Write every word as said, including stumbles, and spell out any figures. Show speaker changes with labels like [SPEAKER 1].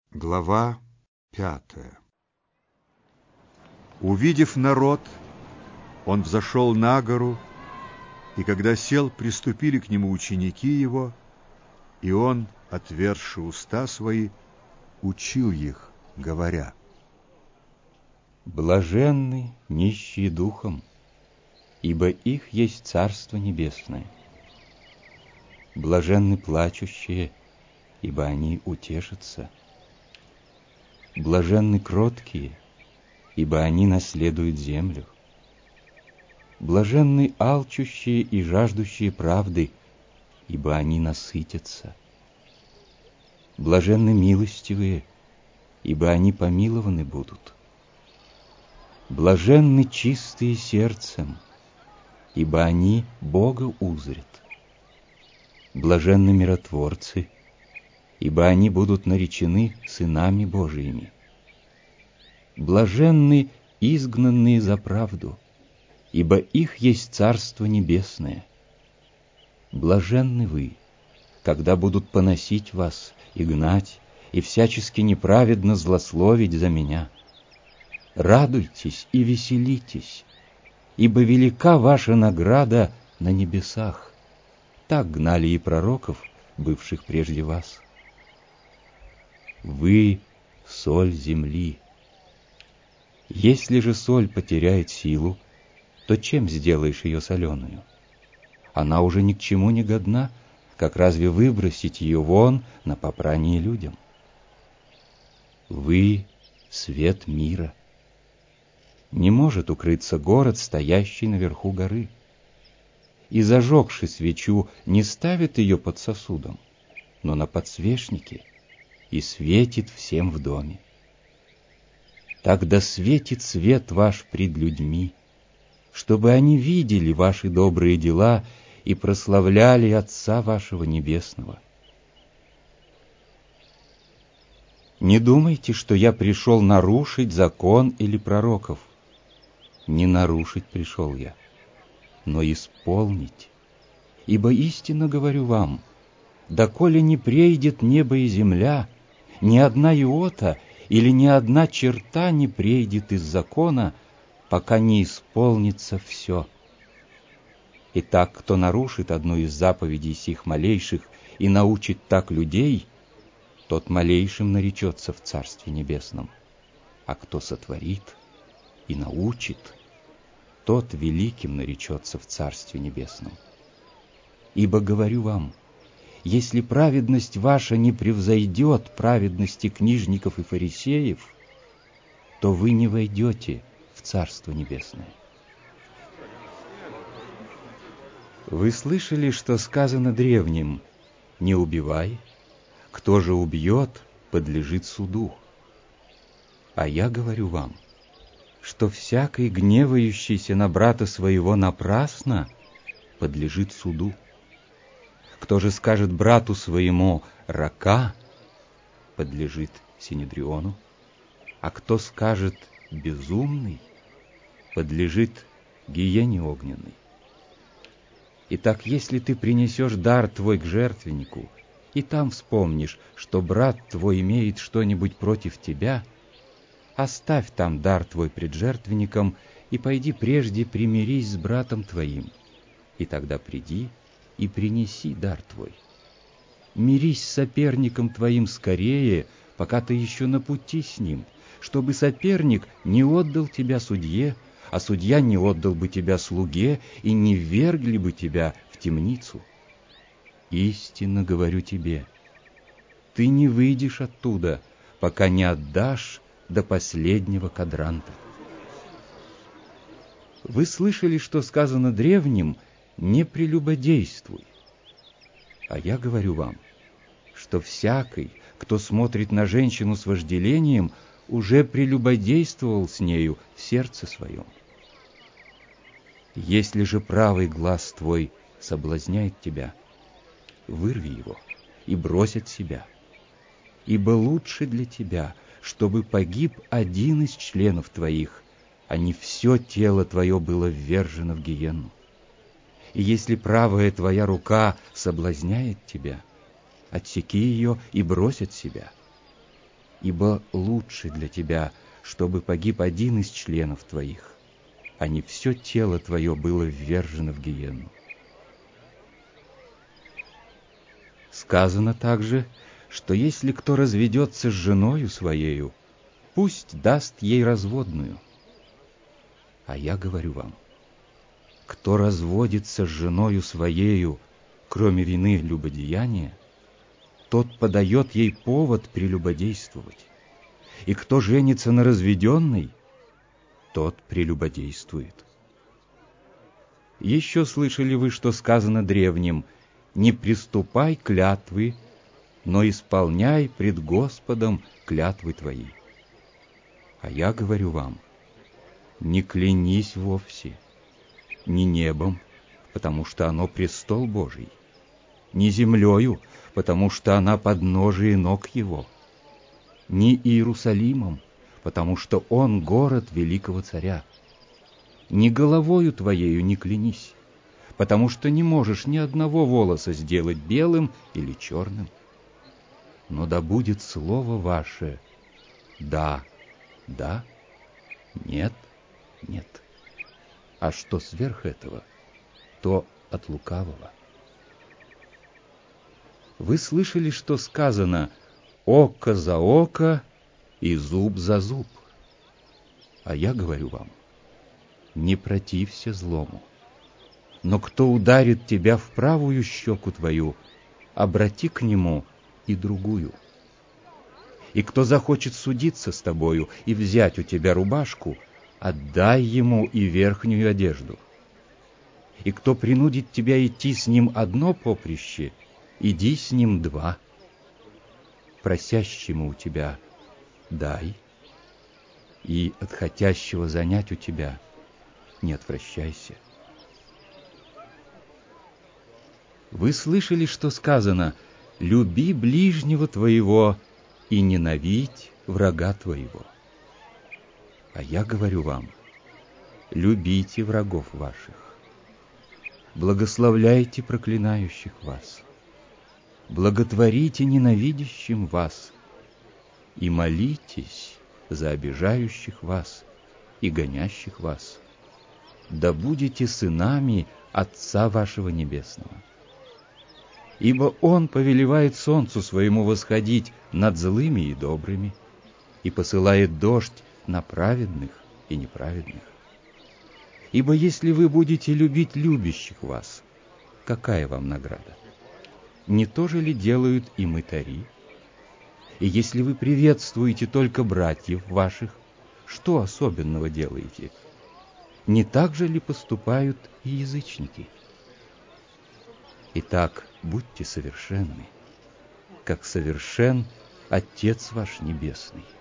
[SPEAKER 1] Глава пятая. Увидев народ, он взошел на гору, и когда сел, приступили к нему ученики его, и он, отверзши уста свои, учил их, говоря:
[SPEAKER 2] Блаженны нищие духом, ибо их есть Царство Небесное. Блаженны плачущие, ибо они утешатся. Блаженны кроткие, ибо они наследуют землю. Блаженны алчущие и жаждущие правды, ибо они насытятся. Блаженны милостивые, ибо они помилованы будут. Блаженны чистые сердцем, ибо они Бога узрят. Блаженны миротворцы, ибо они будут наречены сынами Божиими. Блаженны изгнанные за правду, ибо их есть Царство Небесное. Блаженны вы, когда будут поносить вас и гнать, и всячески неправедно злословить за меня. Радуйтесь и веселитесь, ибо велика ваша награда на небесах. Так гнали и пророков, бывших прежде вас. Вы — соль земли. Если же соль потеряет силу, то чем сделаешь ее соленую? Она уже ни к чему не годна, как разве выбросить ее вон на попрание людям? Вы — свет мира. Не может укрыться город, стоящий наверху горы. И, зажегши свечу, не ставит ее под сосудом, но на подсвечнике, и светит всем в доме. Тогда светит свет ваш пред людьми, чтобы они видели ваши добрые дела и прославляли Отца вашего Небесного. Не думайте, что я пришел нарушить закон или пророков. Не нарушить пришел я, но исполнить. Ибо истинно говорю вам, доколе не прейдет небо и земля, ни одна иота или ни одна черта не прейдет из закона, пока не исполнится все. Итак, кто нарушит одну из заповедей сих малейших и научит так людей, тот малейшим наречется в Царстве Небесном, а кто сотворит и научит, тот великим наречется в Царстве Небесном. Ибо говорю вам, если праведность ваша не превзойдет праведности книжников и фарисеев, то вы не войдете в Царство Небесное. Вы слышали, что сказано древним: «Не убивай, кто же убьет, подлежит суду». А я говорю вам, что всякий, гневающийся на брата своего напрасно, подлежит суду. Кто же скажет брату своему «рака», подлежит синедриону, а кто скажет «безумный», подлежит гиене огненной. Итак, если ты принесешь дар твой к жертвеннику, и там вспомнишь, что брат твой имеет что-нибудь против тебя, оставь там дар твой пред жертвенником и пойди прежде примирись с братом твоим, и тогда приди и принеси дар твой. Мирись с соперником твоим скорее, пока ты еще на пути с ним, чтобы соперник не отдал тебя судье, а судья не отдал бы тебя слуге, и не ввергли бы тебя в темницу. Истинно говорю тебе, ты не выйдешь оттуда, пока не отдашь до последнего кадранта. Вы слышали, что сказано древним: «Не прелюбодействуй». А я говорю вам, что всякий, кто смотрит на женщину с вожделением, уже прелюбодействовал с нею в сердце своем. Если же правый глаз твой соблазняет тебя, вырви его и брось от себя. Ибо лучше для тебя, чтобы погиб один из членов твоих, а не все тело твое было ввержено в гиенну. И если правая твоя рука соблазняет тебя, отсеки ее и брось от себя. ибо лучше для тебя, чтобы погиб один из членов твоих, а не все тело твое было ввержено в гиенну. Сказано также, что если кто разведется с женою своею, пусть даст ей разводную. А я говорю вам, кто разводится с женою своею, кроме вины любодеяния, тот подает ей повод прелюбодействовать. И кто женится на разведенной, тот прелюбодействует. Еще слышали вы, что сказано древним: «Не приступай клятвы, но исполняй пред Господом клятвы твои». А я говорю вам, не клянись вовсе, ни небом, потому что оно престол Божий, ни землею, потому что она подножие ног его, ни Иерусалимом, потому что он город великого царя, ни головою твоею не клянись, потому что не можешь ни одного волоса сделать белым или черным. Но да будет слово ваше «да, да», «нет, нет». А что сверх этого, то от лукавого. Вы слышали, что сказано «око за око и зуб за зуб». А я говорю вам, не протився злому. Но кто ударит тебя в правую щеку твою, обрати к нему и другую. И кто захочет судиться с тобою и взять у тебя рубашку, отдай ему и верхнюю одежду. И кто принудит тебя идти с ним одно поприще, иди с ним два. Просящему у тебя дай, и от хотящего занять у тебя не отвращайся. Вы слышали, что сказано: «Люби ближнего твоего и ненавидь врага твоего». А я говорю вам, любите врагов ваших, благословляйте проклинающих вас, благотворите ненавидящим вас и молитесь за обижающих вас и гонящих вас, да будете сынами Отца вашего Небесного. Ибо Он повелевает солнцу своему восходить над злыми и добрыми и посылает дождь на праведных и неправедных. Ибо если вы будете любить любящих вас, какая вам награда? Не то же ли делают и мытари? И если вы приветствуете только братьев ваших, что особенного делаете? Не так же ли поступают и язычники? Итак, будьте совершенны, как совершен Отец ваш Небесный.